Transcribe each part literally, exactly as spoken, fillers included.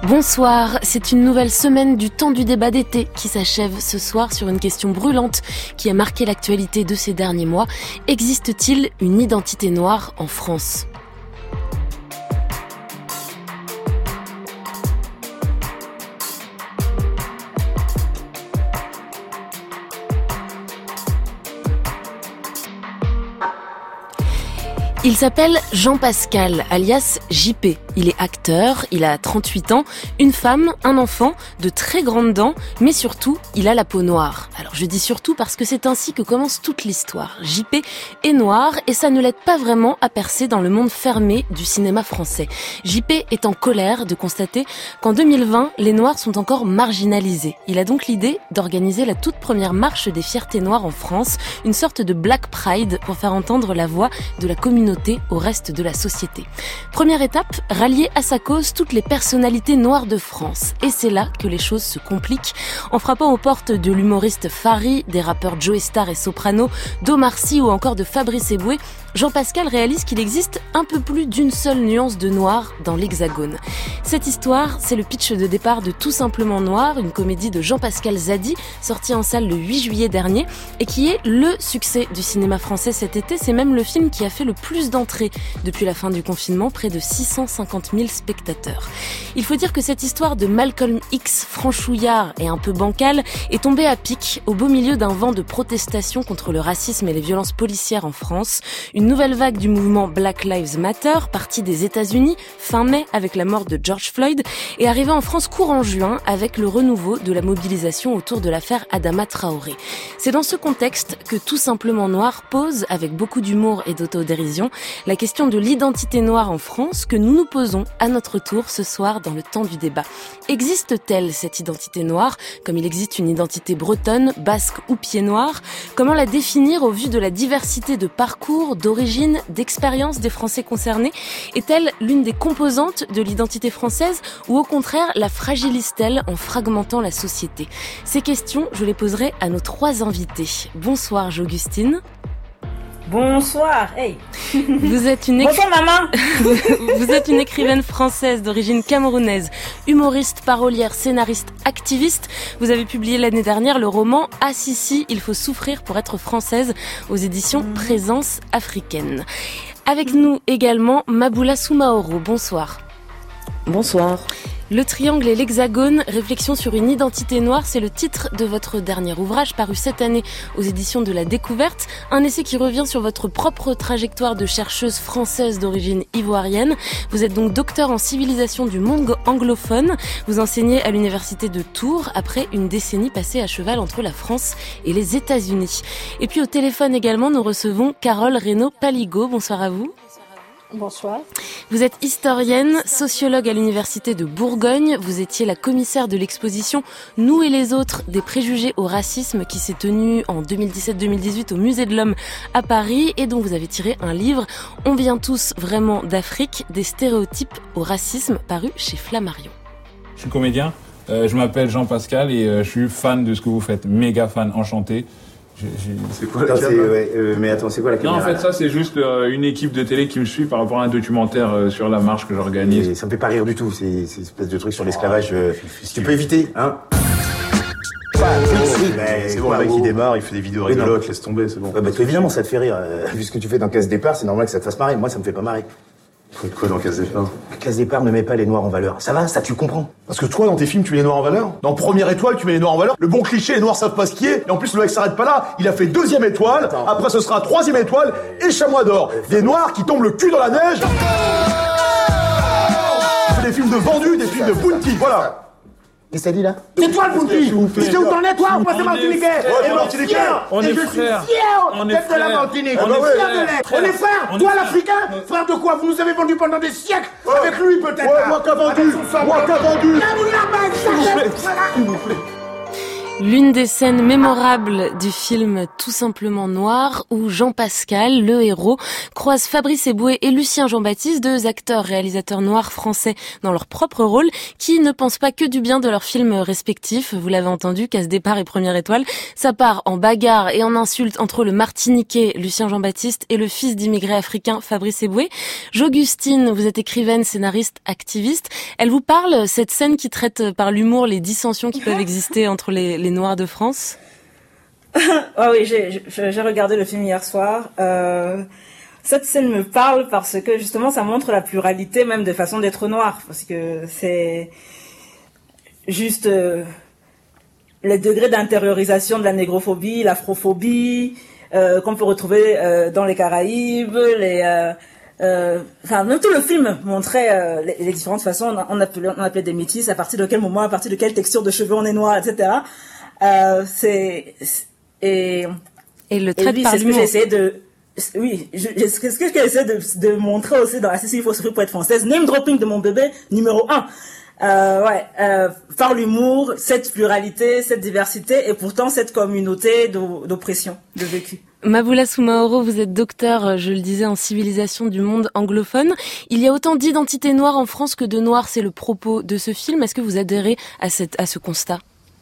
Bonsoir, c'est une nouvelle semaine du temps du débat d'été qui s'achève ce soir sur une question brûlante qui a marqué l'actualité de ces derniers mois. Existe-t-il une identité noire en France ? Il s'appelle Jean Pascal, alias J P. Il est acteur, il a trente-huit ans, une femme, un enfant, de très grandes dents, mais surtout, il a la peau noire. Alors je dis surtout parce que c'est ainsi que commence toute l'histoire. J P est noir et ça ne l'aide pas vraiment à percer dans le monde fermé du cinéma français. J P est en colère de constater qu'en deux mille vingt, les Noirs sont encore marginalisés. Il a donc l'idée d'organiser la toute première marche des fiertés noires en France, une sorte de Black Pride pour faire entendre la voix de la communauté au reste de la société. Première étape, rallier à sa cause toutes les personnalités noires de France. Et c'est là que les choses se compliquent. En frappant aux portes de l'humoriste Fari, des rappeurs Joey Starr et Soprano, d'Omar Sy ou encore de Fabrice Eboué, Jean Pascal réalise qu'il existe un peu plus d'une seule nuance de noir dans l'Hexagone. Cette histoire, c'est le pitch de départ de Tout simplement noir, une comédie de Jean-Pascal Zadi, sortie en salle le huit juillet dernier, et qui est le succès du cinéma français cet été. C'est même le film qui a fait le plus d'entrées depuis la fin du confinement, près de six cent cinquante mille spectateurs. Il faut dire que cette histoire de Malcolm X franchouillard et un peu bancale est tombée à pic au beau milieu d'un vent de protestation contre le racisme et les violences policières en France. Une nouvelle vague du mouvement Black Lives Matter, partie des États-Unis fin mai avec la mort de George Floyd, est arrivée en France courant juin avec le renouveau de la mobilisation autour de l'affaire Adama Traoré. C'est dans ce contexte que Tout simplement noir pose, avec beaucoup d'humour et d'autodérision, la question de l'identité noire en France que nous nous posons à notre tour ce soir dans le temps du débat. Existe-t-elle cette identité noire, comme il existe une identité bretonne, basque ou pied noir ? Comment la définir au vu de la diversité de parcours, d'origine, d'expérience des Français concernés ? Est-elle l'une des composantes de l'identité française ou au contraire la fragilise-t-elle en fragmentant la société ? Ces questions, je les poserai à nos trois invités. Bonsoir J'Augustine. Bonsoir, hey. Vous êtes une écri... Bonsoir maman. Vous êtes une écrivaine française d'origine camerounaise, humoriste, parolière, scénariste, activiste. Vous avez publié l'année dernière le roman « Ah si si, il faut souffrir pour être française » aux éditions mmh. Présence africaine. Avec nous également Maboula Soumaoro. Bonsoir. Bonsoir. Le triangle et l'hexagone, réflexion sur une identité noire, c'est le titre de votre dernier ouvrage paru cette année aux éditions de La Découverte. Un essai qui revient sur votre propre trajectoire de chercheuse française d'origine ivoirienne. Vous êtes donc docteur en civilisation du monde anglophone. Vous enseignez à l'université de Tours après une décennie passée à cheval entre la France et les États-Unis. Et puis au téléphone également, nous recevons Carole Reynaud-Paligo. Bonsoir à vous. Bonsoir. Vous êtes historienne, sociologue à l'université de Bourgogne. Vous étiez la commissaire de l'exposition « Nous et les autres, des préjugés au racisme » qui s'est tenue en deux mille dix-sept deux mille dix-huit au Musée de l'Homme à Paris et dont vous avez tiré un livre « On vient tous vraiment d'Afrique, des stéréotypes au racisme » paru chez Flammarion. Je suis comédien, euh, je m'appelle Jean Pascal et euh, je suis fan de ce que vous faites, méga fan, enchanté. J'ai, j'ai... C'est quoi la caméra ? Ouais, euh, mais attends, c'est quoi la caméra ? Non, en fait, ça, c'est juste euh, une équipe de télé qui me suit par rapport à un documentaire euh, sur la marche que j'organise. Et ça me fait pas rire du tout, c'est, c'est une espèce de truc sur l'esclavage. Euh, si tu peux éviter, hein ? Oui, oui, mais c'est bon, le mec il démarre, il fait des vidéos rigolotes, laisse tomber, c'est bon. Ouais, bah, évidemment, ça te fait rire. Euh, vu ce que tu fais dans Casse Départ, c'est normal que ça te fasse marrer. Moi, ça me fait pas marrer. Quoi, quoi dans Casse Départ ? Casse Départ ne met pas les noirs en valeur. Ça va, ça tu comprends ? Parce que toi, dans tes films, tu mets les noirs en valeur. Dans Première Étoile, tu mets les noirs en valeur. Le bon cliché, les noirs savent pas ce qui est. Et en plus, le mec s'arrête pas là. Il a fait deuxième étoile. Attends. Après, ce sera troisième étoile et chamois d'or. Des noirs qui tombent le cul dans la neige. C'est des films de vendus, des films de bounty, voilà. Qu'est-ce que t'as dit là ? C'est toi le bounty. C'est où t'en es toi ? Moi c'est Martiniquais. Ouais, et Martiniquais. On est et je frères. suis fier d'être de la frères. Martinique. On On est est fier de frères. l'être. On est frères. On est Toi frères. l'Africain, frère de quoi ? Vous nous avez vendu pendant des siècles. Ouais. Avec lui peut-être. Ouais, moi qu'a vendu. Moi qu'a vendu. Là, vous l'avez, ça, S'il vous plaît. voilà. S'il vous plaît. L'une des scènes mémorables du film Tout simplement noir, où Jean Pascal, le héros, croise Fabrice Eboué et Lucien Jean-Baptiste, deux acteurs réalisateurs noirs français dans leur propre rôle, qui ne pensent pas que du bien de leurs films respectifs. Vous l'avez entendu, Casse Départ et Première Étoile. Ça part en bagarre et en insultes entre le Martiniquais Lucien Jean-Baptiste et le fils d'immigrés africains Fabrice Eboué. J'Augustine, vous êtes écrivaine, scénariste, activiste. Elle vous parle, cette scène qui traite par l'humour les dissensions qui peuvent exister entre les, les Noirs de France? Ah oui, j'ai, j'ai regardé le film hier soir. Euh, cette scène me parle parce que justement ça montre la pluralité même de façon d'être noir. Parce que c'est juste euh, les degrés d'intériorisation de la négrophobie, l'afrophobie, euh, qu'on peut retrouver euh, dans les Caraïbes, les... Euh, Euh, enfin, même tout le film montrait euh, les, les différentes façons. On appelait, on appelait des métis, à partir de quel moment, à partir de quelle texture de cheveux on est noir, et cetera. Euh, c'est et et le trait oui, par c'est ce que l'humour. j'ai essayé de oui, je, je, c'est ce que j'essaie de, de montrer aussi dans Assisi, il faut souffrir pour être française. Name dropping de mon bébé numéro un. Euh, ouais, euh, par l'humour, cette pluralité, cette diversité et pourtant cette communauté d'oppression, de vécu. Maboula Soumaoro, vous êtes docteur, je le disais, en civilisation du monde anglophone. Il y a autant d'identités noires en France que de noirs, c'est le propos de ce film. Est-ce que vous adhérez à, cette, à ce constat ?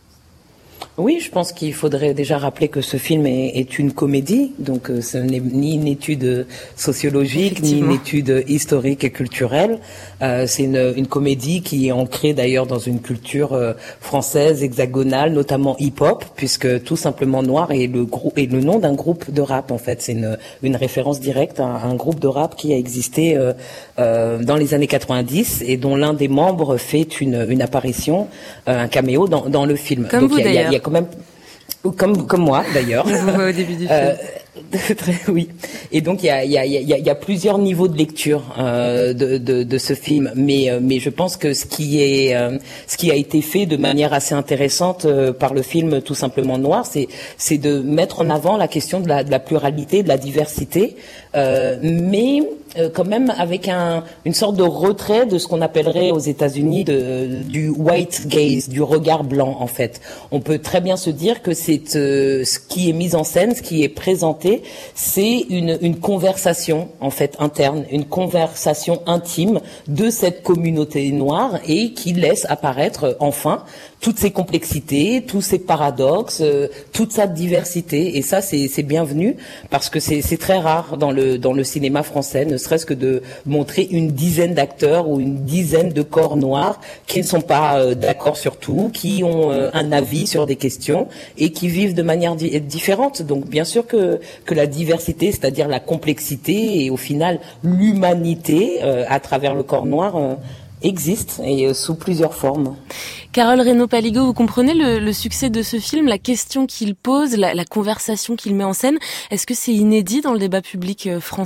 Oui, je pense qu'il faudrait déjà rappeler que ce film est, est une comédie, donc euh, ce n'est ni une étude sociologique, ni une étude historique et culturelle. Euh, c'est une, une comédie qui est ancrée d'ailleurs dans une culture euh, française hexagonale, notamment hip-hop, puisque Tout simplement noir est le, grou- est le nom d'un groupe de rap en fait. C'est une, une référence directe à un groupe de rap qui a existé euh, euh, dans les années quatre-vingt-dix et dont l'un des membres fait une, une apparition, euh, un caméo dans, dans le film. Comme donc, vous il y a, d'ailleurs. Il y a quand même, comme comme moi d'ailleurs. Je vous vois au début du film. Euh, très, oui. Et donc il y a il y a il y a, il y a plusieurs niveaux de lecture euh, de, de de ce film, mais mais je pense que ce qui est euh, ce qui a été fait de manière assez intéressante euh, par le film Tout simplement noir, c'est c'est de mettre en avant la question de la de la pluralité, de la diversité, euh, mais Euh, quand même avec un, une sorte de retrait de ce qu'on appellerait aux États-Unis de, du white gaze, du regard blanc en fait. On peut très bien se dire que c'est euh, ce qui est mis en scène, ce qui est présenté, c'est une, une conversation en fait interne, une conversation intime de cette communauté noire et qui laisse apparaître enfin toutes ces complexités, tous ces paradoxes, euh, toute sa diversité. Et ça, c'est, c'est bienvenu parce que c'est, c'est très rare dans le dans le cinéma français, ne serait-ce que de montrer une dizaine d'acteurs ou une dizaine de corps noirs qui ne sont pas euh, d'accord sur tout, qui ont euh, un avis sur des questions et qui vivent de manière di- différente. Donc, bien sûr que que la diversité, c'est-à-dire la complexité et au final l'humanité euh, à travers le corps noir euh, existe et euh, sous plusieurs formes. Carole Reynaud-Paligo, vous comprenez le, le succès de ce film, la question qu'il pose, la, la conversation qu'il met en scène. Est-ce que c'est inédit dans le débat public français ?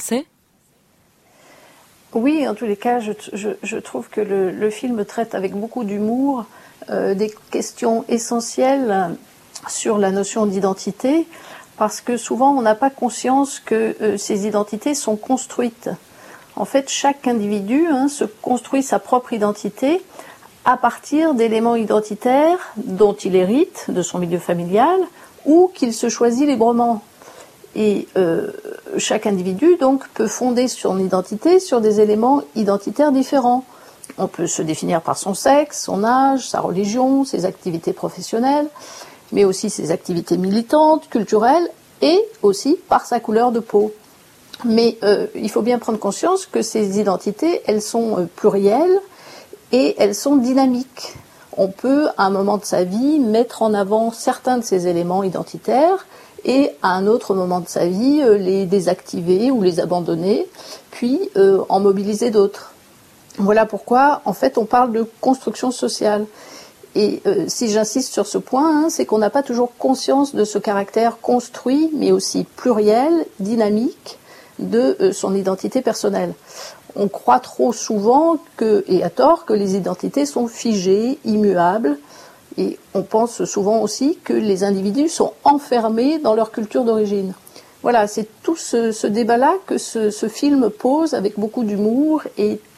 Oui, en tous les cas, je, je, je trouve que le, le film traite avec beaucoup d'humour euh, des questions essentielles sur la notion d'identité, parce que souvent on n'a pas conscience que euh, ces identités sont construites. En fait, chaque individu hein, se construit sa propre identité à partir d'éléments identitaires dont il hérite de son milieu familial ou qu'il se choisit librement. Et euh, chaque individu donc peut fonder son identité sur des éléments identitaires différents. On peut se définir par son sexe, son âge, sa religion, ses activités professionnelles, mais aussi ses activités militantes, culturelles et aussi par sa couleur de peau. Mais euh, il faut bien prendre conscience que ces identités, elles sont euh, plurielles et elles sont dynamiques. On peut, à un moment de sa vie, mettre en avant certains de ces éléments identitaires et, à un autre moment de sa vie, euh, les désactiver ou les abandonner, puis euh, en mobiliser d'autres. Voilà pourquoi, en fait, on parle de construction sociale. Et euh, si j'insiste sur ce point, hein, c'est qu'on n'a pas toujours conscience de ce caractère construit, mais aussi pluriel, dynamique, de euh, son identité personnelle. On croit trop souvent, que, et à tort, que les identités sont figées, immuables, et on pense souvent aussi que les individus sont enfermés dans leur culture d'origine. Voilà, c'est tout ce, ce débat-là que ce, ce film pose avec beaucoup d'humour et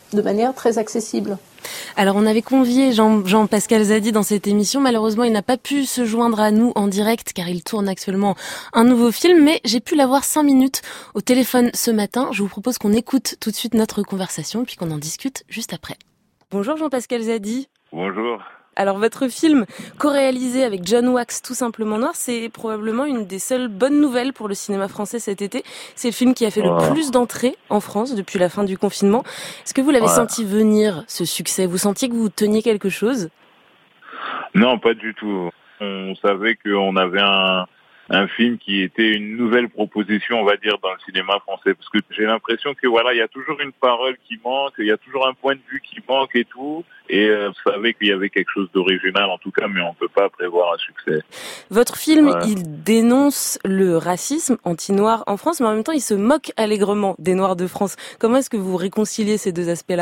de manière très accessible. Alors on avait convié Jean, Jean-Pascal Zadi dans cette émission. Malheureusement, il n'a pas pu se joindre à nous en direct car il tourne actuellement un nouveau film. Mais j'ai pu l'avoir cinq minutes au téléphone ce matin. Je vous propose qu'on écoute tout de suite notre conversation puis qu'on en discute juste après. Bonjour Jean-Pascal Zadi. Bonjour. Alors votre film, co-réalisé avec John Wax, Tout simplement noir, c'est probablement une des seules bonnes nouvelles pour le cinéma français cet été. C'est le film qui a fait le plus d'entrées en France depuis la fin du confinement. Est-ce que vous l'avez ouais. senti venir, ce succès ? Vous sentiez que vous teniez quelque chose ? Non, pas du tout. On savait qu'on avait un... un film qui était une nouvelle proposition, on va dire, dans le cinéma français. Parce que j'ai l'impression que voilà, il y a toujours une parole qui manque, il y a toujours un point de vue qui manque et tout. Et euh, vous savez qu'il y avait quelque chose d'original en tout cas, mais on peut pas prévoir un succès. Votre film, ouais. il dénonce le racisme anti-noir en France, mais en même temps, il se moque allègrement des Noirs de France. Comment est-ce que vous réconciliez ces deux aspects-là ?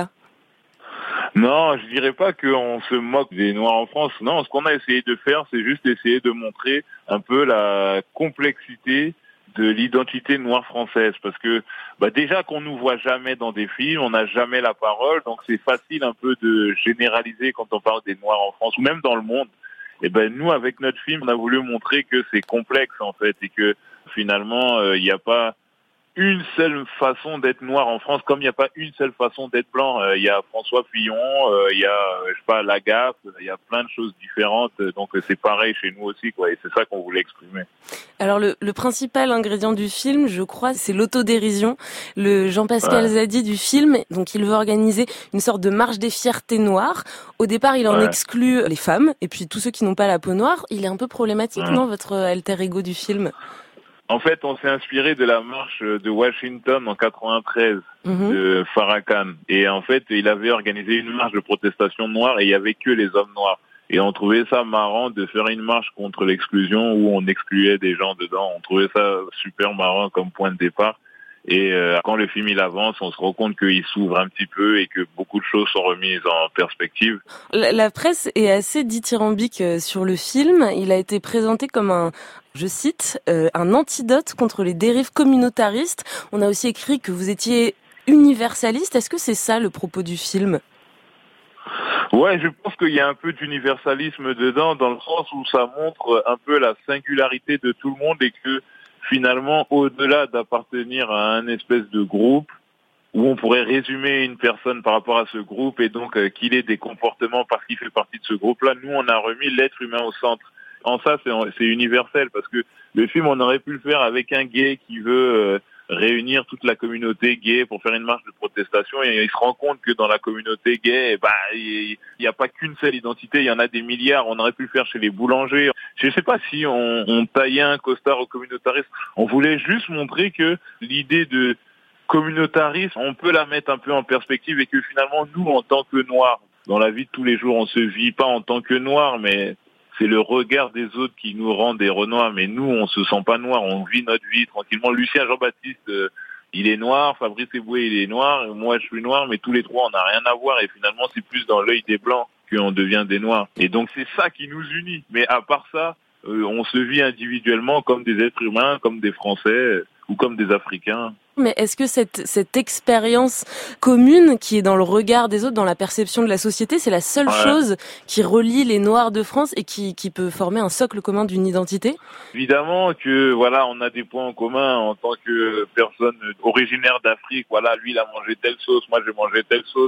Non, je dirais pas qu'on se moque des Noirs en France. Non, ce qu'on a essayé de faire, c'est juste essayer de montrer un peu la complexité de l'identité noire française. Parce que bah déjà qu'on nous voit jamais dans des films, on n'a jamais la parole, donc c'est facile un peu de généraliser quand on parle des Noirs en France, ou même dans le monde. Et ben nous, avec notre film, on a voulu montrer que c'est complexe en fait, et que finalement, il euh, n'y a pas une seule façon d'être noir en France, comme il n'y a pas une seule façon d'être blanc. Il euh, y a François Fillon, il euh, y a, je sais pas, Lagaffe, il y a plein de choses différentes. Donc c'est pareil chez nous aussi, quoi. Et c'est ça qu'on voulait exprimer. Alors le, le principal ingrédient du film, je crois, c'est l'autodérision. Le Jean-Pascal ouais. Zadi du film, donc il veut organiser une sorte de marche des fiertés noires. Au départ, il en ouais. exclut les femmes et puis tous ceux qui n'ont pas la peau noire. Il est un peu problématique, ouais. non, votre alter ego du film ? En fait, on s'est inspiré de la marche de Washington en quatre-vingt-treize mmh. de Farrakhan. Et en fait, il avait organisé une marche de protestation noire et il y avait que les hommes noirs. Et on trouvait ça marrant de faire une marche contre l'exclusion où on excluait des gens dedans. On trouvait ça super marrant comme point de départ. Et euh, quand le film il avance, on se rend compte qu'il s'ouvre un petit peu et que beaucoup de choses sont remises en perspective. La, la presse est assez dithyrambique sur le film. Il a été présenté comme un, je cite, euh, un antidote contre les dérives communautaristes. On a aussi écrit que vous étiez universaliste. Est-ce que c'est ça le propos du film ? Ouais, je pense qu'il y a un peu d'universalisme dedans, dans le sens où ça montre un peu la singularité de tout le monde et que finalement, au-delà d'appartenir à un espèce de groupe, où on pourrait résumer une personne par rapport à ce groupe et donc euh, qu'il ait des comportements parce qu'il fait partie de ce groupe-là, nous on a remis l'être humain au centre. En ça, c'est, c'est universel parce que le film, on aurait pu le faire avec un gay qui veut euh, réunir toute la communauté gay pour faire une marche de protestation et il se rend compte que dans la communauté gay, bah il n'y a pas qu'une seule identité, il y en a des milliards. On aurait pu le faire chez les boulangers. Je ne sais pas si on, on taillait un costard au communautarisme. On voulait juste montrer que l'idée de communautarisme, on peut la mettre un peu en perspective et que finalement, nous, en tant que noirs, dans la vie de tous les jours, on se vit pas en tant que noirs, mais c'est le regard des autres qui nous rend des renois. Mais nous, on se sent pas noirs, on vit notre vie tranquillement. Lucien Jean-Baptiste, euh, il est noir, Fabrice Eboué, il est noir, moi je suis noir, mais tous les trois, on n'a rien à voir. Et finalement, c'est plus dans l'œil des Blancs qu'on devient des Noirs. Et donc, c'est ça qui nous unit. Mais à part ça, euh, on se vit individuellement comme des êtres humains, comme des Français euh, ou comme des Africains. Mais est-ce que cette, cette expérience commune qui est dans le regard des autres, dans la perception de la société, c'est la seule ouais. chose qui relie les Noirs de France et qui, qui peut former un socle commun d'une identité ? Évidemment que voilà, on a des points en commun en tant que personne originaire d'Afrique. Voilà, lui il a mangé telle sauce, moi j'ai mangé telle sauce.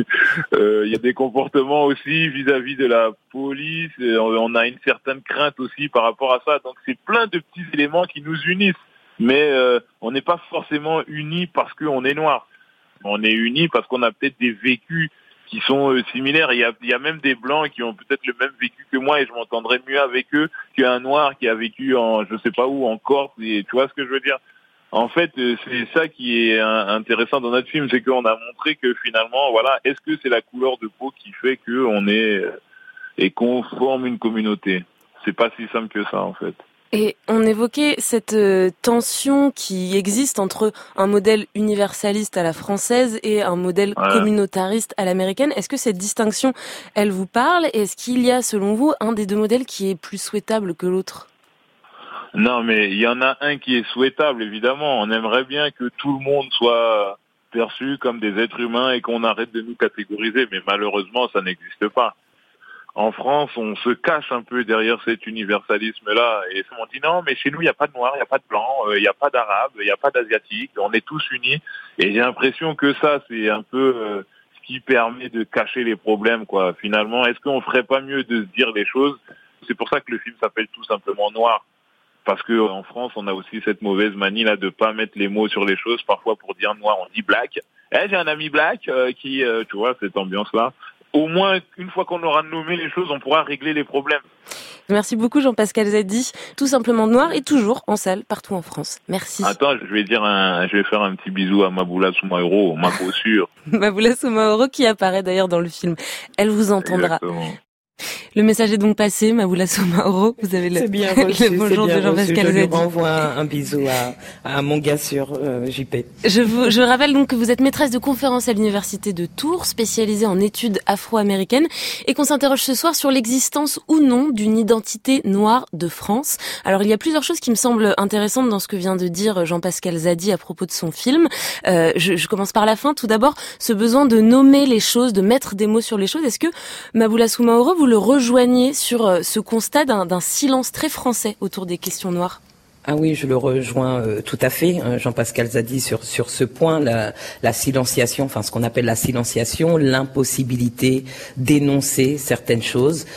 euh, il y a des comportements aussi vis-à-vis de la police. On a une certaine crainte aussi par rapport à ça. Donc c'est plein de petits éléments qui nous unissent. Mais euh, on n'est pas forcément unis parce qu'on est noir. On est unis parce qu'on a peut-être des vécus qui sont euh, similaires. Il y a, il y a même des blancs qui ont peut-être le même vécu que moi et je m'entendrais mieux avec eux qu'un noir qui a vécu en je sais pas où, en Corse. Et tu vois ce que je veux dire ? En fait, euh, c'est ça qui est un, intéressant dans notre film, c'est qu'on a montré que finalement, voilà, est-ce que c'est la couleur de peau qui fait qu'on est euh, et qu'on forme une communauté ? C'est pas si simple que ça en fait. Et on évoquait cette euh, tension qui existe entre un modèle universaliste à la française et un modèle ouais. communautariste à l'américaine. Est-ce que cette distinction, elle vous parle ? Et est-ce qu'il y a, selon vous, un des deux modèles qui est plus souhaitable que l'autre ? Non, mais il y en a un qui est souhaitable, évidemment. On aimerait bien que tout le monde soit perçus comme des êtres humains et qu'on arrête de nous catégoriser. Mais malheureusement, ça n'existe pas. En France, on se cache un peu derrière cet universalisme-là. Et on dit non, mais chez nous, il n'y a pas de noirs, il n'y a pas de blancs, il n'y a pas d'arabes, il n'y a pas d'asiatiques. On est tous unis. Et j'ai l'impression que ça, c'est un peu euh, ce qui permet de cacher les problèmes, quoi. Finalement, est-ce qu'on ferait pas mieux de se dire les choses? C'est pour ça que le film s'appelle tout simplement Noir. Parce que en France, on a aussi cette mauvaise manie là de pas mettre les mots sur les choses. Parfois, pour dire noir, on dit black. Eh, j'ai un ami black euh, qui, euh, tu vois, cette ambiance-là. Au moins, une fois qu'on aura nommé les choses, on pourra régler les problèmes. Merci beaucoup Jean-Pascal Zadi. Tout simplement Noir et toujours en salle partout en France. Merci. Attends, je vais dire un, je vais faire un petit bisou à Maboula Soumaoro, ma sûre. Maboula Soumaoro qui apparaît d'ailleurs dans le film. Elle vous entendra. Exactement. Le message est donc passé, Maboula Soumaoro. Vous avez le, c'est bien reçu, le bonjour bien de Jean-Pascal Zadi. Je lui renvoie un, un bisou à, à mon gars sur euh, J P. Je vous, je rappelle donc que vous êtes maîtresse de conférences à l'université de Tours, spécialisée en études afro-américaines, et qu'on s'interroge ce soir sur l'existence ou non d'une identité noire de France. Alors il y a plusieurs choses qui me semblent intéressantes dans ce que vient de dire Jean-Pascal Zadi à propos de son film. Euh, je, je commence par la fin. Tout d'abord, ce besoin de nommer les choses, de mettre des mots sur les choses. Est-ce que Maboula Soumaoro, vous le rejoignez sur ce constat d'un, d'un silence très français autour des questions noires? Ah oui, je le rejoins euh, tout à fait, hein, Jean-Pascal Zadi, sur sur ce point, la, la silenciation, enfin ce qu'on appelle la silenciation, l'impossibilité d'énoncer certaines choses,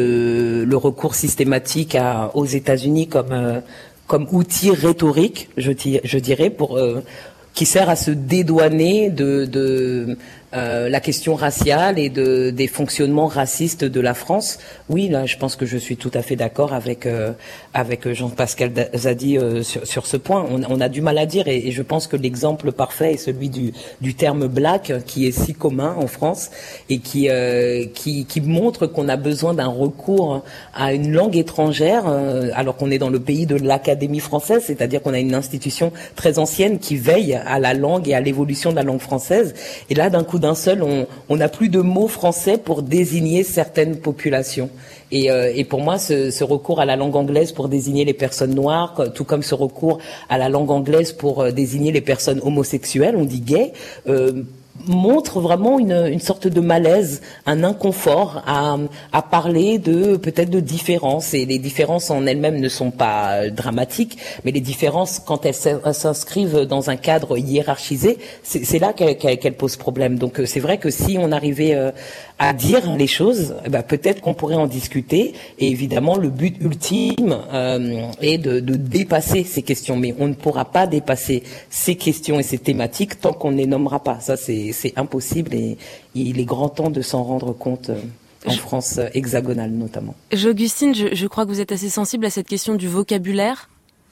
le, le recours systématique à, aux États-Unis comme euh, comme outil rhétorique, je, je dirais, pour euh, qui sert à se dédouaner de, de euh, la question raciale et de, des fonctionnements racistes de la France. Oui, là, je pense que je suis tout à fait d'accord avec euh, avec Jean-Pascal Zadi euh, sur, sur ce point. On, on a du mal à dire, et, et je pense que l'exemple parfait est celui du, du terme black, qui est si commun en France et qui euh, qui, qui montre qu'on a besoin d'un recours à une langue étrangère, euh, alors qu'on est dans le pays de l'Académie française, c'est-à-dire qu'on a une institution très ancienne qui veille à la langue et à l'évolution de la langue française. Et là, d'un coup d'un seul, on n'a plus de mots français pour désigner certaines populations. Et, euh, et pour moi, ce, ce recours à la langue anglaise pour désigner les personnes noires, tout comme ce recours à la langue anglaise pour euh, désigner les personnes homosexuelles, on dit gays, euh, montre vraiment une, une sorte de malaise, un inconfort à, à parler de peut-être de différences. Et les différences en elles-mêmes ne sont pas dramatiques, mais les différences, quand elles s'inscrivent dans un cadre hiérarchisé, c'est, c'est là qu'elles, qu'elles posent problème. Donc c'est vrai que si on arrivait euh, à dire les choses, eh ben, peut-être qu'on pourrait en discuter. Et évidemment, le but ultime euh, est de, de dépasser ces questions. Mais on ne pourra pas dépasser ces questions et ces thématiques tant qu'on ne les nommera pas. Ça, c'est c'est impossible, et il est grand temps de s'en rendre compte en je... France hexagonale notamment. Augustine, je, je crois que vous êtes assez sensible à cette question du vocabulaire.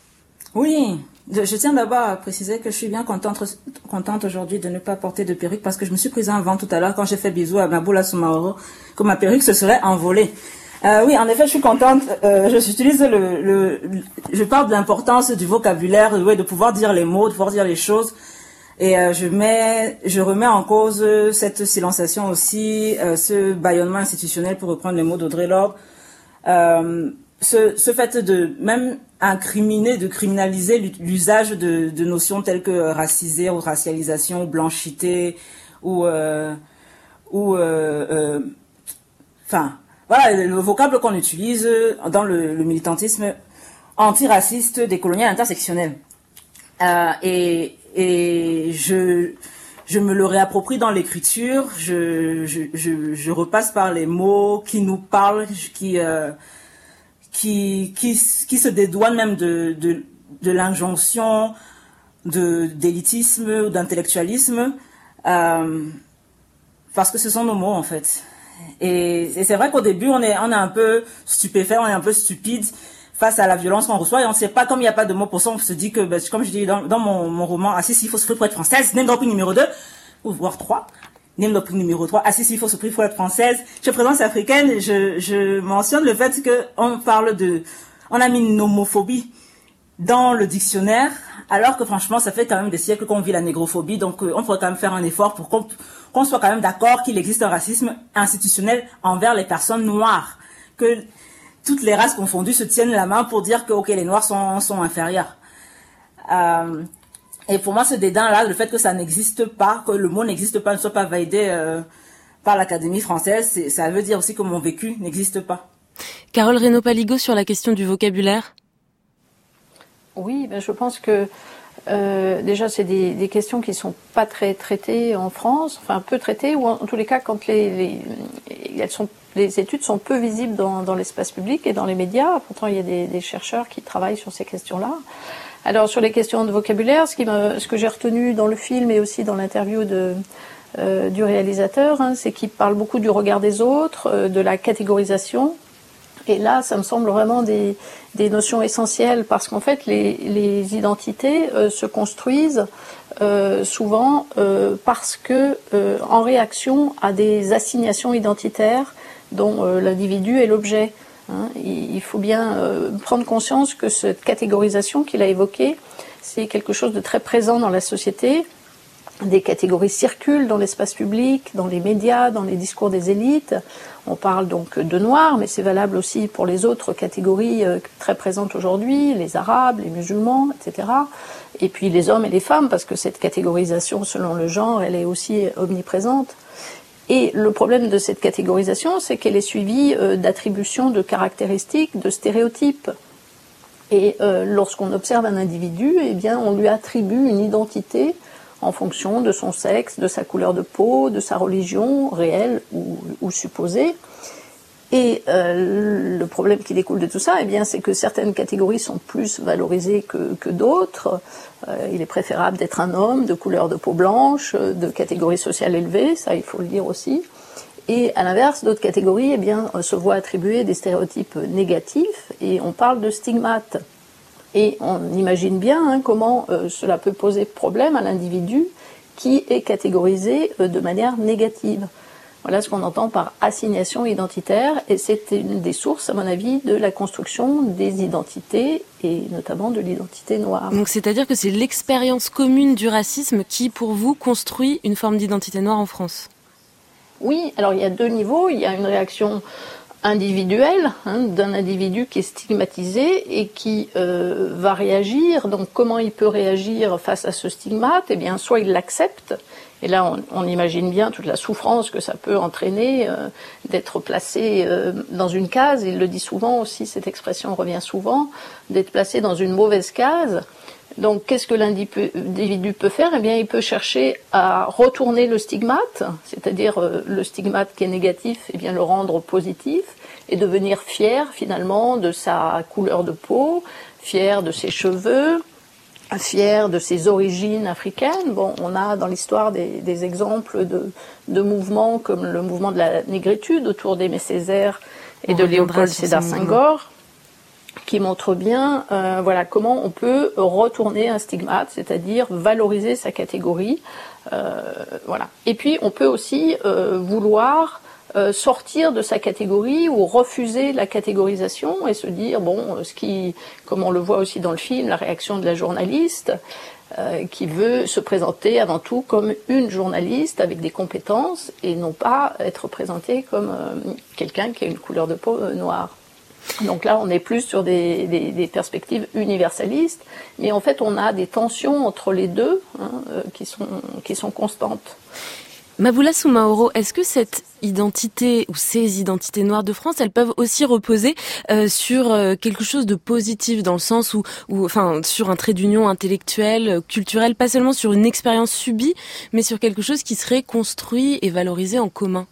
Oui, je, je tiens d'abord à préciser que je suis bien contente, contente aujourd'hui de ne pas porter de perruque, parce que je me suis prise un vent tout à l'heure quand j'ai fait bisous à Maboula Soumaoro que ma perruque se serait envolée. Euh, oui, en effet, je suis contente. Euh, je j'utilise le, le, le, je parle de l'importance du vocabulaire, ouais, de pouvoir dire les mots, de pouvoir dire les choses. Et euh, je mets, je remets en cause cette silenciation aussi, euh, ce bâillonnement institutionnel, pour reprendre les mots d'Audrey Lorde. Euh, ce, ce fait de même incriminer, de criminaliser l'usage de, de notions telles que racisé ou racialisation, ou blanchité, ou euh, ou euh, euh, enfin voilà le vocable qu'on utilise dans le, le militantisme antiraciste, décolonial, intersectionnel. Euh, et Et je, je me le réapproprie dans l'écriture. Je, je, je, je repasse par les mots qui nous parlent, qui, euh, qui, qui, qui se dédouanent même de, de, de l'injonction, de, d'élitisme ou d'intellectualisme, euh, parce que ce sont nos mots en fait. Et, et c'est vrai qu'au début on est, on est un peu stupéfait, on est un peu stupide face à la violence qu'on reçoit, et on ne sait pas, comme il n'y a pas de mots pour ça, on se dit que, ben, comme je dis dans, dans mon, mon roman, ah si, si, il faut se priver pour être française, name dropping numéro deux, ou voire trois, name dropping numéro trois, ah si, si, il faut se priver pour être française, je présence africaine, je, je mentionne le fait qu'on parle de, on a mis une homophobie dans le dictionnaire, alors que franchement, ça fait quand même des siècles qu'on vit la négrophobie, donc euh, on pourrait quand même faire un effort pour qu'on, qu'on soit quand même d'accord qu'il existe un racisme institutionnel envers les personnes noires, que toutes les races confondues se tiennent la main pour dire que ok, les noirs sont, sont inférieurs. Euh, Et pour moi, ce dédain-là, le fait que ça n'existe pas, que le mot n'existe pas, ne soit pas validé euh, par l'Académie française, c'est, ça veut dire aussi que mon vécu n'existe pas. Carole Reynaud-Paligot, sur la question du vocabulaire. Oui, ben je pense que euh, déjà c'est des, des questions qui sont pas très traitées en France, enfin peu traitées, ou en, en tous les cas quand les, les, elles sont, les études sont peu visibles dans, dans l'espace public et dans les médias. Pourtant il y a des, des chercheurs qui travaillent sur ces questions-là. Alors sur les questions de vocabulaire, ce, qui me, ce que j'ai retenu dans le film et aussi dans l'interview de, euh, du réalisateur, hein, c'est qu'il parle beaucoup du regard des autres, euh, de la catégorisation. Et là, ça me semble vraiment des, des notions essentielles parce qu'en fait, les, les identités euh, se construisent euh, souvent euh, parce que, euh, en réaction à des assignations identitaires dont euh, l'individu est l'objet. Hein. Il, il faut bien euh, prendre conscience que cette catégorisation qu'il a évoquée, c'est quelque chose de très présent dans la société. Des catégories circulent dans l'espace public, dans les médias, dans les discours des élites. On parle donc de noirs, mais c'est valable aussi pour les autres catégories euh, très présentes aujourd'hui, les arabes, les musulmans, et cetera. Et puis les hommes et les femmes, parce que cette catégorisation selon le genre, elle est aussi omniprésente. Et le problème de cette catégorisation, c'est qu'elle est suivie euh, d'attributions de caractéristiques, de stéréotypes. Et euh, lorsqu'on observe un individu, eh bien, on lui attribue une identité en fonction de son sexe, de sa couleur de peau, de sa religion réelle ou, ou supposée. Et euh, le problème qui découle de tout ça, eh bien, c'est que certaines catégories sont plus valorisées que, que d'autres. Euh, il est préférable d'être un homme de couleur de peau blanche, de catégorie sociale élevée, ça il faut le dire aussi. Et à l'inverse, d'autres catégories eh bien, se voient attribuer des stéréotypes négatifs et on parle de stigmates. Et on imagine bien hein, comment euh, cela peut poser problème à l'individu qui est catégorisé euh, de manière négative. Voilà ce qu'on entend par assignation identitaire, et c'est une des sources, à mon avis, de la construction des identités, et notamment de l'identité noire. Donc c'est-à-dire que c'est l'expérience commune du racisme qui, pour vous, construit une forme d'identité noire en France? Oui, alors il y a deux niveaux. Il y a une réaction individuelle hein, d'un individu qui est stigmatisé et qui euh, va réagir. Donc comment il peut réagir face à ce stigmate? Eh bien, soit il l'accepte, et là on, on imagine bien toute la souffrance que ça peut entraîner euh, d'être placé euh, dans une case. Il le dit souvent aussi, cette expression revient souvent, d'être placé dans une mauvaise case. Donc qu'est-ce que l'individu peut faire? Eh bien, il peut chercher à retourner le stigmate, c'est-à-dire euh, le stigmate qui est négatif, eh bien le rendre positif et devenir fier finalement de sa couleur de peau, fier de ses cheveux, fier de ses origines africaines. Bon, on a dans l'histoire des, des exemples de, de mouvements comme le mouvement de la négritude autour d'Aimé Césaire et on de Léopold Sédar Senghor, qui montre bien euh, voilà, comment on peut retourner un stigmate, c'est-à-dire valoriser sa catégorie. Euh, voilà. Et puis, on peut aussi euh, vouloir euh, sortir de sa catégorie ou refuser la catégorisation et se dire, bon, ce qui, comme on le voit aussi dans le film, la réaction de la journaliste, euh, qui veut se présenter avant tout comme une journaliste avec des compétences et non pas être présentée comme euh, quelqu'un qui a une couleur de peau euh, noire. Donc là, on est plus sur des, des, des perspectives universalistes, mais en fait, on a des tensions entre les deux hein, euh, qui sont, qui sont constantes. Maboula Soumaoro, est-ce que cette identité ou ces identités noires de France, elles peuvent aussi reposer euh, sur euh, quelque chose de positif, dans le sens où, où, enfin, sur un trait d'union intellectuel, culturel, pas seulement sur une expérience subie, mais sur quelque chose qui serait construit et valorisé en commun?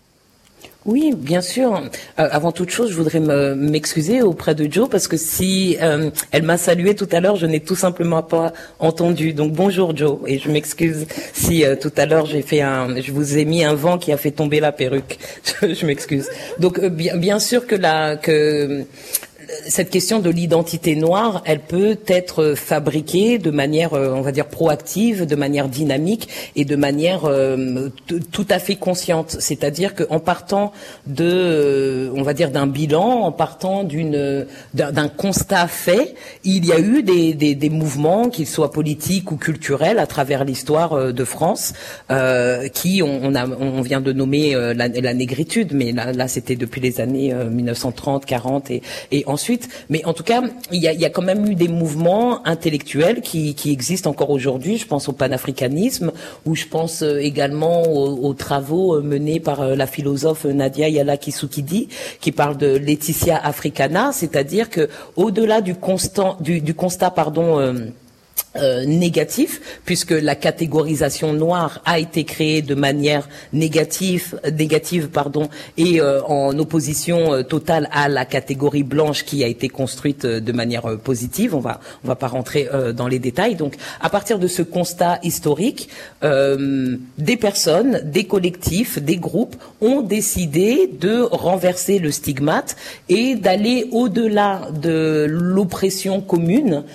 Oui, bien sûr. Euh, avant toute chose, je voudrais me, m'excuser auprès de Jo parce que si euh, elle m'a salué tout à l'heure, je n'ai tout simplement pas entendu. Donc bonjour Jo, et je m'excuse si euh, tout à l'heure j'ai fait un, je vous ai mis un vent qui a fait tomber la perruque. je, je m'excuse. Donc euh, bien, bien sûr que la que cette question de l'identité noire, elle peut être fabriquée de manière, on va dire, proactive, de manière dynamique et de manière euh, t- tout à fait consciente. C'est-à-dire qu'en partant de, euh, on va dire, d'un bilan, en partant d'une, d'un, d'un constat fait, il y a eu des, des, des mouvements, qu'ils soient politiques ou culturels, à travers l'histoire de France, euh, qui, on, on, a, on vient de nommer euh, la, la négritude, mais là, là, c'était depuis les années euh, mille neuf cent trente, quarante et, et ensuite ensuite. Mais en tout cas, il y a, il y a quand même eu des mouvements intellectuels qui, qui existent encore aujourd'hui. Je pense au panafricanisme, ou je pense également aux, aux travaux menés par la philosophe Nadia Yala Kisukidi, qui parle de Laetitia Africana, c'est-à-dire que au-delà du constant, du, du constat, pardon. Euh, Euh, négatif, puisque la catégorisation noire a été créée de manière négative, négative pardon, et euh, en opposition euh, totale à la catégorie blanche qui a été construite euh, de manière euh, positive. On va, on va pas rentrer euh, dans les détails. Donc, à partir de ce constat historique, euh, des personnes, des collectifs, des groupes ont décidé de renverser le stigmate et d'aller au-delà de l'oppression commune,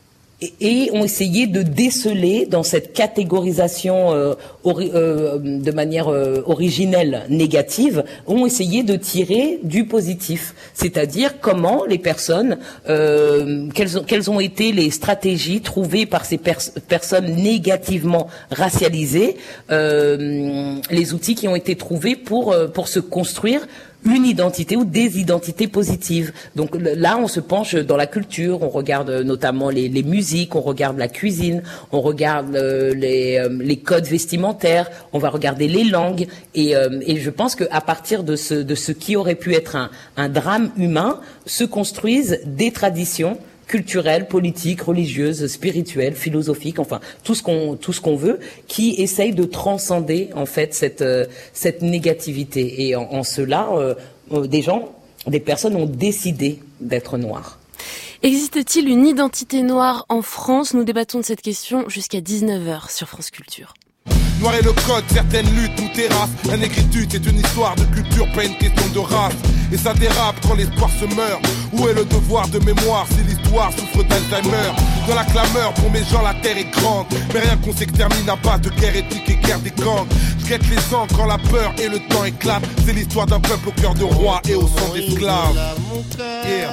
et ont essayé de déceler dans cette catégorisation euh, ori euh, de manière euh, originelle négative, ont essayé de tirer du positif, c'est-à-dire comment les personnes, euh, quelles, ont, quelles ont été les stratégies trouvées par ces pers personnes négativement racialisées, euh, les outils qui ont été trouvés pour, euh, pour se construire une identité ou des identités positives. Donc là, on se penche dans la culture, on regarde notamment les, les musiques, on regarde la cuisine, on regarde euh, les, euh, les codes vestimentaires, on va regarder les langues, et, euh, et je pense qu'à partir de ce, de ce qui aurait pu être un, un drame humain, se construisent des traditions culturelles, politiques, religieuses, spirituelles, philosophiques, enfin tout ce qu'on tout ce qu'on veut, qui essaye de transcender en fait cette euh, cette négativité. Et en, en cela, euh, euh, des gens, des personnes ont décidé d'être noirs. Existe-t-il une identité noire en France? Nous débattons de cette question jusqu'à dix-neuf heures sur France Culture. Noir est le code, certaines luttes nous terrassent. La négritude, c'est une histoire de culture, pas une question de race. Et ça dérape quand l'espoir se meurt. Où est le devoir de mémoire si l'histoire souffre d'Alzheimer? Dans la clameur, pour mes gens, la terre est grande. Mais rien qu'on s'extermine à base de guerre éthique et guerre des gangs. Je guette les ans quand la peur et le temps éclatent. C'est l'histoire d'un peuple au cœur de roi et au sang d'esclaves. Yeah.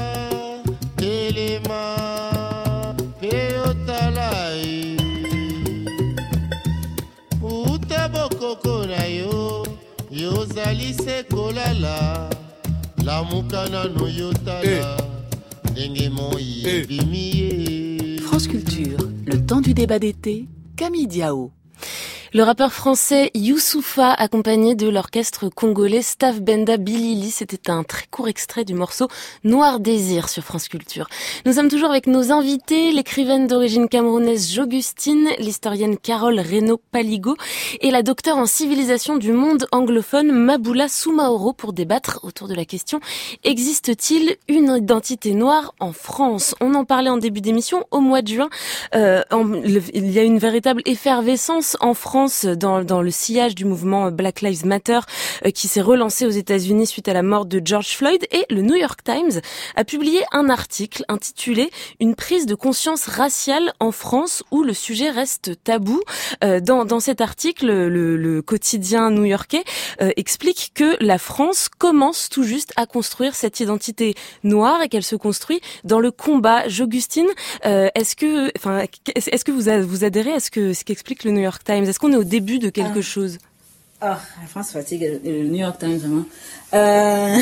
France Culture, le temps du débat d'été, Camille Diao. Le rappeur français Youssoupha, accompagné de l'orchestre congolais Staff Benda Bilili, c'était un très court extrait du morceau Noir Désir sur France Culture. Nous sommes toujours avec nos invités, l'écrivaine d'origine camerounaise Jogustine, l'historienne Carole Reynaud-Paligo et la docteure en civilisation du monde anglophone Maboula Soumaoro pour débattre autour de la question « Existe-t-il une identité noire en France ?» On en parlait en début d'émission, au mois de juin, euh, en, le, il y a une véritable effervescence en France Dans, dans le sillage du mouvement Black Lives Matter euh, qui s'est relancé aux États-Unis suite à la mort de George Floyd, et le New York Times a publié un article intitulé « Une prise de conscience raciale en France où le sujet reste tabou ». Euh, dans, dans cet article, le, le quotidien new-yorkais euh, explique que la France commence tout juste à construire cette identité noire et qu'elle se construit dans le combat. Jogustine, euh, est-ce que, enfin, est-ce que vous, a, vous adhérez à ce que ce qu'explique le New York Times? Est-ce qu'on est au début de quelque ah. chose? Ah, la France fatigue le New York Times, vraiment. Euh...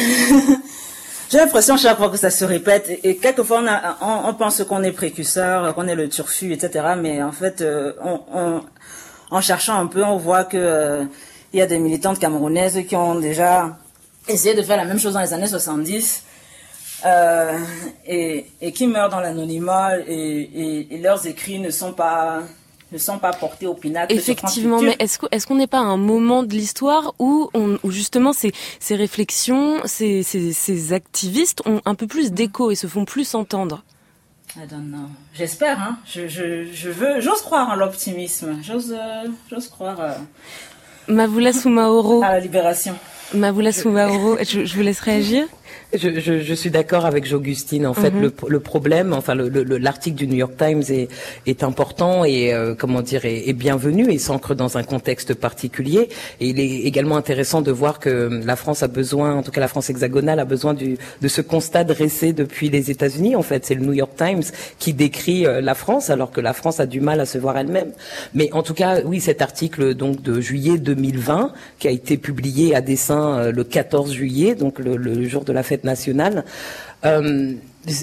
J'ai l'impression chaque fois que ça se répète, et, et quelquefois on, a, on, on pense qu'on est précurseur, qu'on est le turfu, et cetera. Mais en fait, euh, on, on, en cherchant un peu, on voit que euh, il y a des militantes camerounaises qui ont déjà essayé de faire la même chose dans les années soixante-dix. Euh, et, et qui meurent dans l'anonymat, et, et, et leurs écrits ne sont pas... ne sont pas portés au pinacle. Effectivement, mais est-ce qu'on est-ce qu'on n'est pas à un moment de l'histoire où, on, où justement ces, ces réflexions, ces, ces, ces activistes ont un peu plus d'écho et se font plus entendre? I don't know. J'espère, hein. Je, je, je veux, j'ose croire en l'optimisme. J'ose, euh, j'ose croire. Euh, Maboula Soumaoro. À la libération. Maboula Soumaoro, je, je vous laisse réagir. Je, je, je suis d'accord avec Jogustine. En fait, mm-hmm. le, le problème, enfin, le, le, l'article du New York Times est, est important et euh, comment dire, est, est bienvenu et s'ancre dans un contexte particulier. Et il est également intéressant de voir que la France a besoin, en tout cas la France hexagonale, a besoin du, de ce constat dressé depuis les États-Unis. En fait, c'est le New York Times qui décrit euh, la France, alors que la France a du mal à se voir elle-même. Mais en tout cas, oui, cet article donc de juillet deux mille vingt, qui a été publié à dessein euh, le quatorze juillet, donc le, le jour de la la fête nationale. Euh,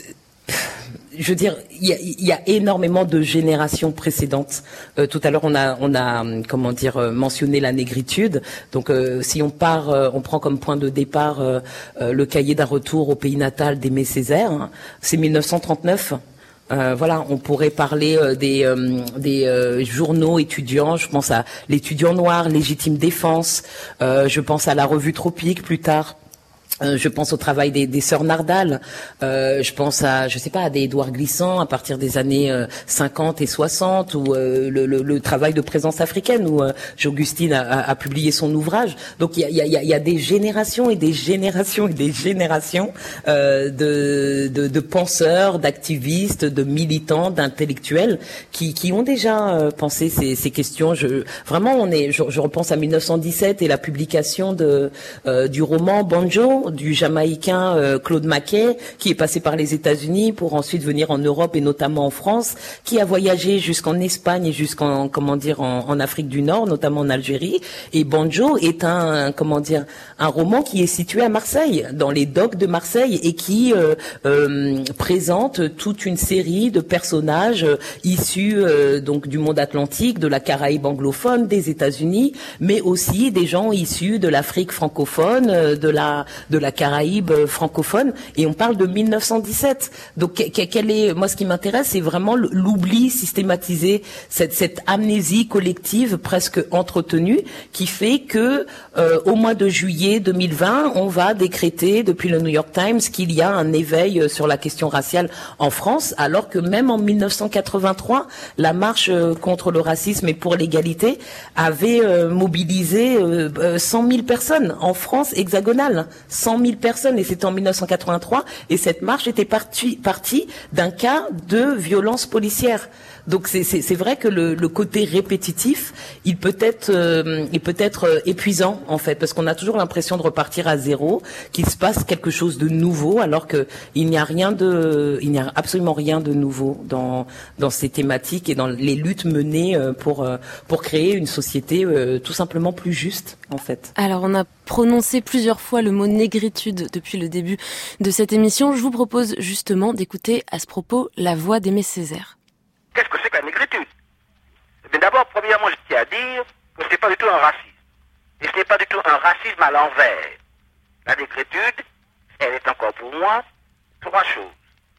Je veux dire, il y a, il y a énormément de générations précédentes. Euh, tout à l'heure, on a, on a, comment dire, mentionné la négritude. Donc, euh, si on part, euh, on prend comme point de départ euh, euh, le cahier d'un retour au pays natal d'Aimé Césaire, hein, c'est mille neuf cent trente-neuf. Euh, voilà, on pourrait parler euh, des, euh, des euh, journaux étudiants. Je pense à l'Étudiant noir, Légitime défense. Euh, je pense à la Revue Tropique plus tard. Euh, je pense au travail des, des sœurs Nardal. Euh, je pense à, je sais pas, à des Édouard Glissant à partir des années euh, cinquante et soixante, ou euh, le, le, le travail de présence africaine où euh, J'Augustine a, a, a publié son ouvrage. Donc il y a, y, a, y a des générations et des générations et des générations euh, de, de, de penseurs, d'activistes, de militants, d'intellectuels qui, qui ont déjà euh, pensé ces, ces questions. Je, vraiment, on est, je, je repense à mille neuf cent dix-sept et la publication de euh, du roman Banjo du Jamaïcain euh, Claude Mackay, qui est passé par les États-Unis pour ensuite venir en Europe et notamment en France, qui a voyagé jusqu'en Espagne et jusqu'en, comment dire, en, en Afrique du Nord, notamment en Algérie. Et Banjo est un, comment dire, un roman qui est situé à Marseille, dans les docks de Marseille, et qui euh, euh, présente toute une série de personnages euh, issus euh, donc du monde atlantique, de la Caraïbe anglophone, des États-Unis, mais aussi des gens issus de l'Afrique francophone, euh, de la de la Caraïbe francophone, et on parle de mille neuf cent dix-sept. Donc, quel est, moi, ce qui m'intéresse, c'est vraiment l'oubli systématisé, cette, cette amnésie collective presque entretenue, qui fait que euh, au mois de juillet deux mille vingt, on va décréter depuis le New York Times qu'il y a un éveil sur la question raciale en France, alors que même en mille neuf cent quatre-vingt-trois, la marche contre le racisme et pour l'égalité avait euh, mobilisé euh, cent mille personnes en France hexagonale. cent mille personnes, et c'était en mille neuf cent quatre-vingt-trois, et cette marche était partie, partie d'un cas de violence policière. Donc c'est, c'est, c'est vrai que le, le côté répétitif, il peut être, euh, il peut être euh, épuisant en fait, parce qu'on a toujours l'impression de repartir à zéro, qu'il se passe quelque chose de nouveau, alors que il n'y a rien de, il n'y a absolument rien de nouveau dans dans ces thématiques et dans les luttes menées euh, pour euh, pour créer une société euh, tout simplement plus juste en fait. Alors on a prononcé plusieurs fois le mot négritude depuis le début de cette émission. Je vous propose justement d'écouter à ce propos la voix d'Aimé Césaire. Qu'est-ce que c'est que la négritude? Mais d'abord, premièrement, je tiens à dire que ce n'est pas du tout un racisme. Et ce n'est pas du tout un racisme à l'envers. La négritude, elle est encore pour moi trois choses.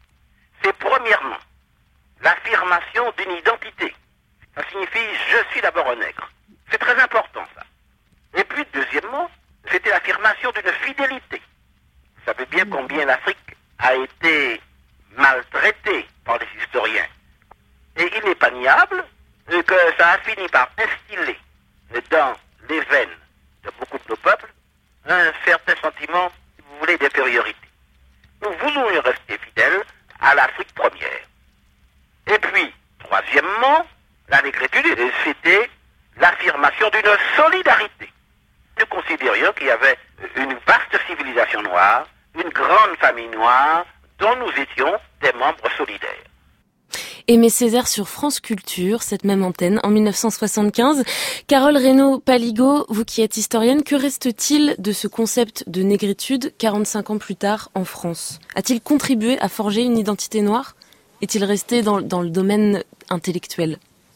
C'est premièrement l'affirmation d'une identité. Ça signifie je suis d'abord un nègre. C'est très important ça. Et puis deuxièmement, c'était l'affirmation d'une fidélité. Vous savez bien combien l'Afrique a été maltraitée par les historiens. Et il n'est pas niable que ça a fini par instiller dans les veines de beaucoup de nos peuples un certain sentiment, si vous voulez, d'infériorité. Nous voulons rester fidèles à l'Afrique première. Et puis, troisièmement, la négritude, c'était l'affirmation d'une solidarité. Nous considérions qu'il y avait une vaste civilisation noire, une grande famille noire, dont nous étions des membres solidaires. Aimé Césaire sur France Culture, cette même antenne, en mille neuf cent soixante-quinze. Carole Reynaud-Paligot, vous qui êtes historienne, que reste-t-il de ce concept de négritude quarante-cinq ans plus tard en France? A-t-il contribué à forger une identité noire? Est-il resté dans, dans le domaine intellectuel?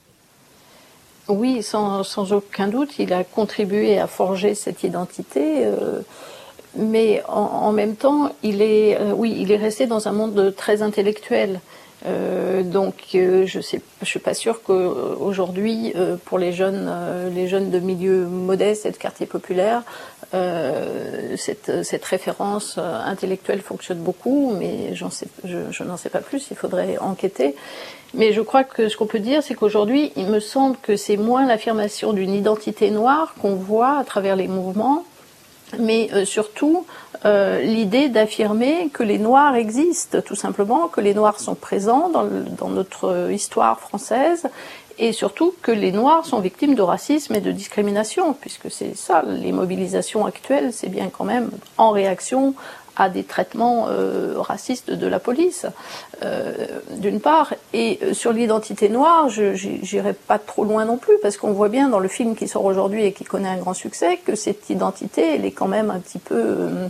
Oui, sans, sans aucun doute, il a contribué à forger cette identité, euh, mais en, en même temps, il est, euh, oui, il est resté dans un monde très intellectuel. Euh, donc, euh, je sais, je suis pas sûre qu'aujourd'hui, euh, pour les jeunes, euh, les jeunes de milieux modestes et de quartiers populaires, euh, cette, cette référence euh, intellectuelle fonctionne beaucoup, mais j'en sais, je, je n'en sais pas plus. Il faudrait enquêter. Mais je crois que ce qu'on peut dire, c'est qu'aujourd'hui, il me semble que c'est moins l'affirmation d'une identité noire qu'on voit à travers les mouvements, mais euh, surtout euh, l'idée d'affirmer que les Noirs existent, tout simplement, que les Noirs sont présents dans, le, dans notre histoire française, et surtout que les Noirs sont victimes de racisme et de discrimination, puisque c'est ça, les mobilisations actuelles, c'est bien quand même en réaction à des traitements euh, racistes de la police, euh, d'une part. Et euh, sur l'identité noire, je j'irai pas trop loin non plus, parce qu'on voit bien dans le film qui sort aujourd'hui et qui connaît un grand succès que cette identité, elle est quand même un petit peu, euh,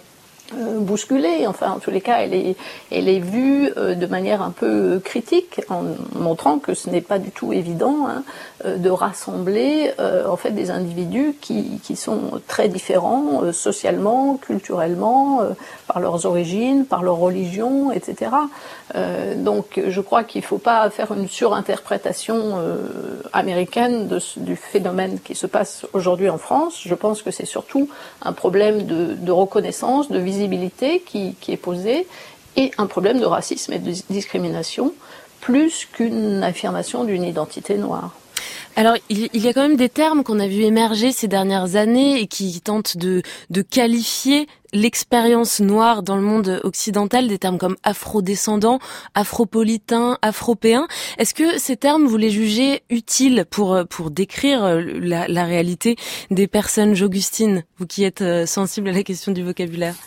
euh, bousculée. Enfin, en tous les cas, elle est, elle est vue euh, de manière un peu critique, en montrant que ce n'est pas du tout évident hein, euh, de rassembler euh, en fait des individus qui, qui sont très différents euh, socialement, culturellement, euh, par leurs origines, par leur religion, et cetera. Euh, donc, je crois qu'il ne faut pas faire une surinterprétation euh, américaine de, du phénomène qui se passe aujourd'hui en France. Je pense que c'est surtout un problème de, de reconnaissance, de visibilité qui, qui est posé, et un problème de racisme et de discrimination, plus qu'une affirmation d'une identité noire. Alors, il, il y a quand même des termes qu'on a vu émerger ces dernières années et qui tentent de, de qualifier l'expérience noire dans le monde occidental, des termes comme afrodescendant, afropolitain, afropéen. Est-ce que ces termes, vous les jugez utiles pour, pour décrire la, la réalité des personnes, Augustine, vous qui êtes sensible à la question du vocabulaire?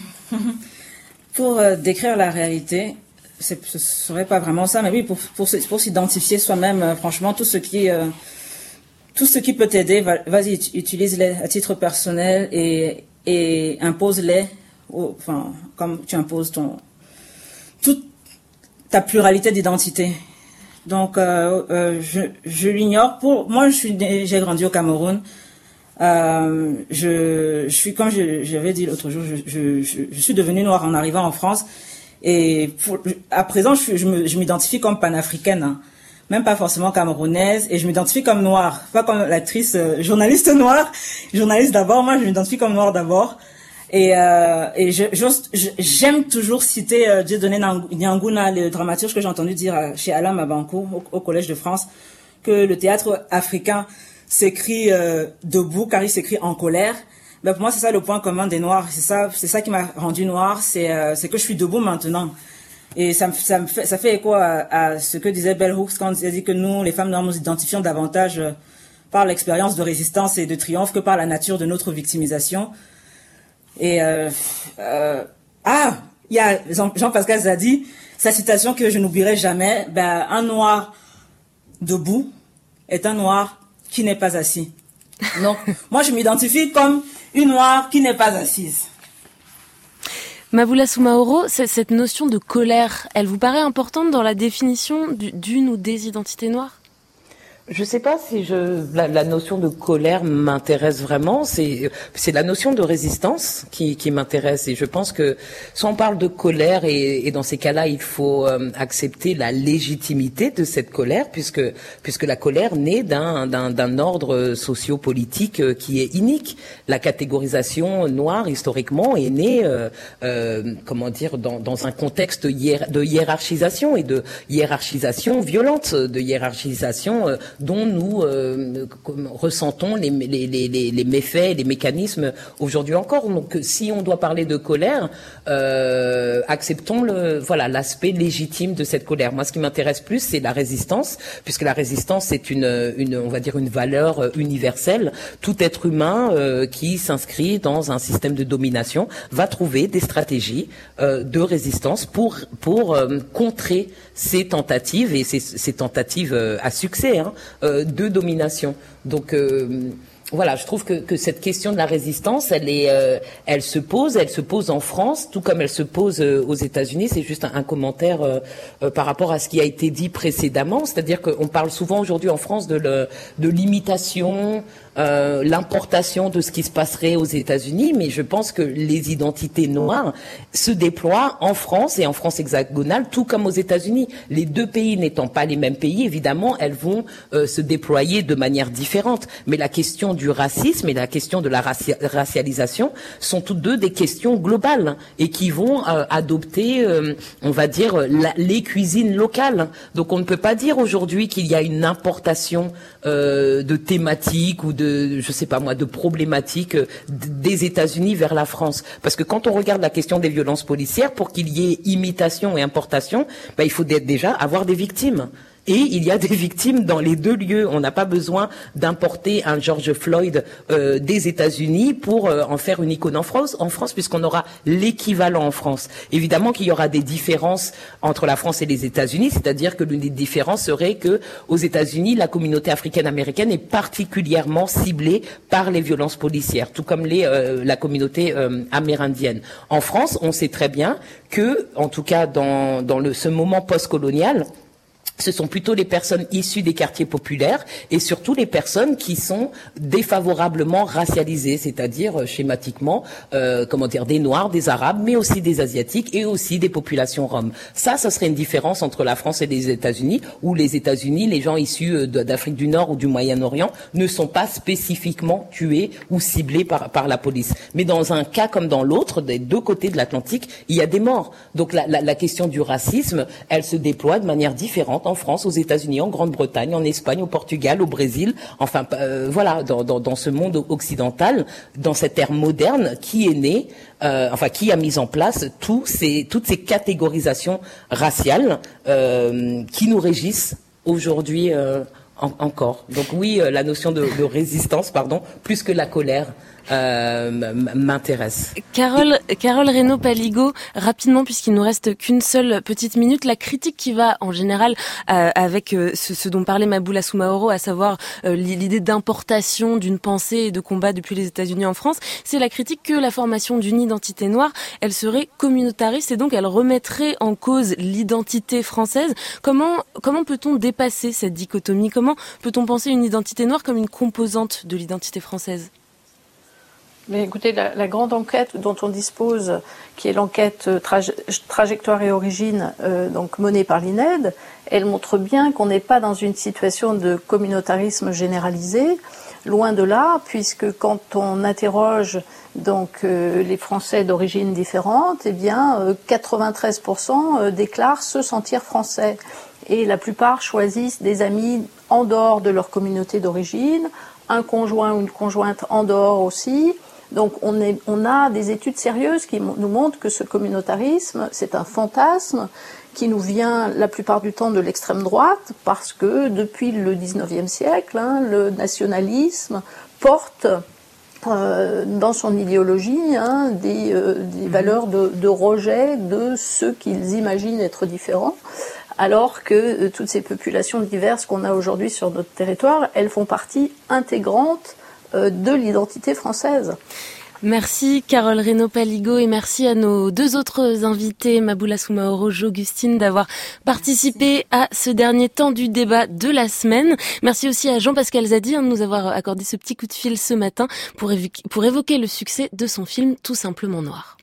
Pour euh, décrire la réalité, c'est, ce serait pas vraiment ça, mais oui, pour, pour, pour s'identifier soi-même, euh, franchement, tout ce qui, euh, tout ce qui peut t'aider, va, vas-y, utilise-les à titre personnel et, et impose-les, au, enfin, comme tu imposes ton, toute ta pluralité d'identité. Donc, euh, euh, je, je l'ignore. Pour moi, je suis, j'ai grandi au Cameroun. Euh, je, je suis, comme je, j'avais dit l'autre jour, je, je, je, je suis devenue noire en arrivant en France. Et pour, à présent, je, je, me, je m'identifie comme panafricaine, hein. Même pas forcément camerounaise, et je m'identifie comme noire, pas comme l'actrice euh, journaliste noire, journaliste d'abord. Moi, je m'identifie comme noire d'abord. Et, euh, et je, je, j'aime toujours citer euh, Dieudonné Nianguna, le dramaturge que j'ai entendu dire euh, chez Alain Mabankou, au, au Collège de France, que le théâtre africain s'écrit euh, debout car il s'écrit en colère. Ben pour moi, c'est ça le point commun des Noirs. C'est ça, c'est ça qui m'a rendu noire. C'est, euh, c'est que je suis debout maintenant. Et ça me, ça me fait, ça fait écho à, à ce que disait Bell Hooks quand elle dit que nous, les femmes noires, nous identifions davantage euh, par l'expérience de résistance et de triomphe que par la nature de notre victimisation. Et euh, euh, ah, il y a Jean-Pascal Zadi, sa citation que je n'oublierai jamais. Ben un noir debout est un noir qui n'est pas assis. Donc, moi, je m'identifie comme une noire qui n'est pas assise. Maboula Soumaoro, cette notion de colère, elle vous paraît importante dans la définition d'une ou des identités noires ? Je sais pas si je la, la notion de colère m'intéresse vraiment. C'est c'est la notion de résistance qui qui m'intéresse, et je pense que soit on parle de colère et, et dans ces cas-là il faut euh, accepter la légitimité de cette colère, puisque puisque la colère naît d'un d'un d'un ordre socio-politique euh, qui est inique. La catégorisation noire historiquement est née euh, euh, comment dire dans dans un contexte hiér- de hiérarchisation et de hiérarchisation violente, de hiérarchisation euh, dont nous euh, ressentons les, les, les, les méfaits, les mécanismes aujourd'hui encore. Donc, si on doit parler de colère, euh, acceptons le, voilà, l'aspect légitime de cette colère. Moi, ce qui m'intéresse plus, c'est la résistance, puisque la résistance, c'est une, une, on va dire, une valeur universelle. Tout être humain euh, qui s'inscrit dans un système de domination va trouver des stratégies euh, de résistance pour, pour euh, contrer ces tentatives, et ces, ces tentatives euh, à succès, hein, Euh, de domination. Donc euh, voilà, je trouve que, que cette question de la résistance, elle est, euh, elle se pose, elle se pose en France, tout comme elle se pose euh, aux États-Unis. C'est juste un, un commentaire euh, euh, par rapport à ce qui a été dit précédemment, c'est-à-dire qu'on parle souvent aujourd'hui en France de, le, de l'imitation, euh, l'importation de ce qui se passerait aux États-Unis, mais je pense que les identités noires se déploient en France et en France hexagonale, tout comme aux États-Unis. Les deux pays n'étant pas les mêmes pays, évidemment, elles vont euh, se déployer de manière différente. Mais la question du racisme et la question de la raci- racialisation sont toutes deux des questions globales et qui vont euh, adopter, euh, on va dire, la, les cuisines locales. Donc on ne peut pas dire aujourd'hui qu'il y a une importation euh, de thématiques ou de de, je sais pas moi, de problématiques des États-Unis vers la France. Parce que quand on regarde la question des violences policières, pour qu'il y ait imitation et importation, ben, il faut déjà avoir des victimes. Et il y a des victimes dans les deux lieux. On n'a pas besoin d'importer un George Floyd euh, des États-Unis pour euh, en faire une icône en France, en France, puisqu'on aura l'équivalent en France. Évidemment qu'il y aura des différences entre la France et les États-Unis, c'est-à-dire que l'une des différences serait que aux États-Unis, la communauté africaine-américaine est particulièrement ciblée par les violences policières, tout comme les, euh, la communauté euh, amérindienne. En France, on sait très bien que, en tout cas dans, dans le, ce moment post-colonial, ce sont plutôt les personnes issues des quartiers populaires et surtout les personnes qui sont défavorablement racialisées, c'est-à-dire euh, schématiquement, euh, comment dire, des Noirs, des Arabes, mais aussi des Asiatiques et aussi des populations roms. Ça, ça serait une différence entre la France et les États-Unis, où les États-Unis, les gens issus d'Afrique du Nord ou du Moyen-Orient ne sont pas spécifiquement tués ou ciblés par, par la police. Mais dans un cas comme dans l'autre, des deux côtés de l'Atlantique, il y a des morts. Donc la, la, la question du racisme, elle se déploie de manière différente en France, aux États-Unis, en Grande-Bretagne, en Espagne, au Portugal, au Brésil, enfin euh, voilà, dans, dans, dans ce monde occidental, dans cette ère moderne qui est née, euh, enfin qui a mis en place tous ces, toutes ces catégorisations raciales euh, qui nous régissent aujourd'hui euh, en, encore. Donc oui, euh, la notion de, de résistance, pardon, plus que la colère. Euh, m'intéresse. Carole, Carole Reynaud-Paligo, rapidement puisqu'il nous reste qu'une seule petite minute, la critique qui va en général euh, avec euh, ce, ce dont parlait Maboula Soumaoro, à savoir euh, l'idée d'importation d'une pensée et de combat depuis les États-Unis en France, c'est la critique que la formation d'une identité noire, elle serait communautariste et donc elle remettrait en cause l'identité française. Comment comment peut-on dépasser cette dichotomie? Comment peut-on penser une identité noire comme une composante de l'identité française? Mais écoutez, la, la grande enquête dont on dispose, qui est l'enquête traje, trajectoire et origine, euh, donc menée par l'I N E D, elle montre bien qu'on n'est pas dans une situation de communautarisme généralisé, loin de là, puisque quand on interroge donc euh, les Français d'origine différente, eh bien euh, quatre-vingt-treize pour cent déclarent se sentir français, et la plupart choisissent des amis en dehors de leur communauté d'origine, un conjoint ou une conjointe en dehors aussi. Donc on, est, on a des études sérieuses qui nous montrent que ce communautarisme, c'est un fantasme qui nous vient la plupart du temps de l'extrême droite, parce que depuis le dix-neuvième siècle, hein, le nationalisme porte euh, dans son idéologie hein, des, euh, des valeurs de, de rejet de ceux qu'ils imaginent être différents. Alors que euh, toutes ces populations diverses qu'on a aujourd'hui sur notre territoire, elles font partie intégrante euh, de l'identité française. Merci Carole Reynaud-Paligo et merci à nos deux autres invités, Maboula Soumaoro, J'Augustine, d'avoir participé à ce dernier temps du débat de la semaine. Merci aussi à Jean-Pascal Zadi hein, de nous avoir accordé ce petit coup de fil ce matin pour, évo- pour évoquer le succès de son film Tout simplement noir.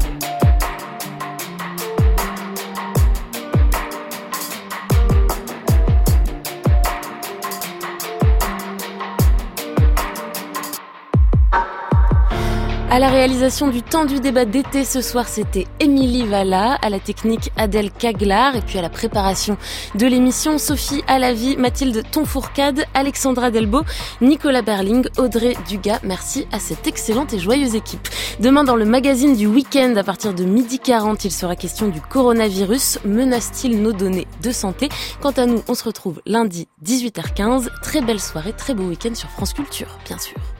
À la réalisation du temps du débat d'été ce soir, c'était Émilie Valla, à la technique Adèle Caglar et puis à la préparation de l'émission Sophie Alavi, Mathilde Tonfourcade, Alexandra Delbo, Nicolas Berling, Audrey Dugas. Merci à cette excellente et joyeuse équipe. Demain dans le magazine du week-end à partir de midi quarante, il sera question du coronavirus. Menace-t-il nos données de santé? Quant à nous, on se retrouve lundi dix-huit heures quinze. Très belle soirée, très beau week-end sur France Culture, bien sûr.